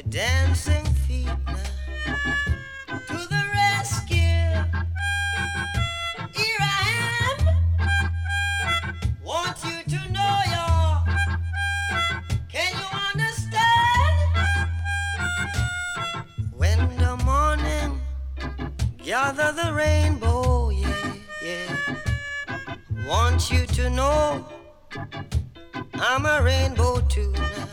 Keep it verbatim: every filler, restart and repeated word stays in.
dancing feet now to the rescue. Here I am. Want you to know y'all. Can you understand? When the morning gather the rainbow, yeah, yeah. Want you to know I'm a rainbow too now.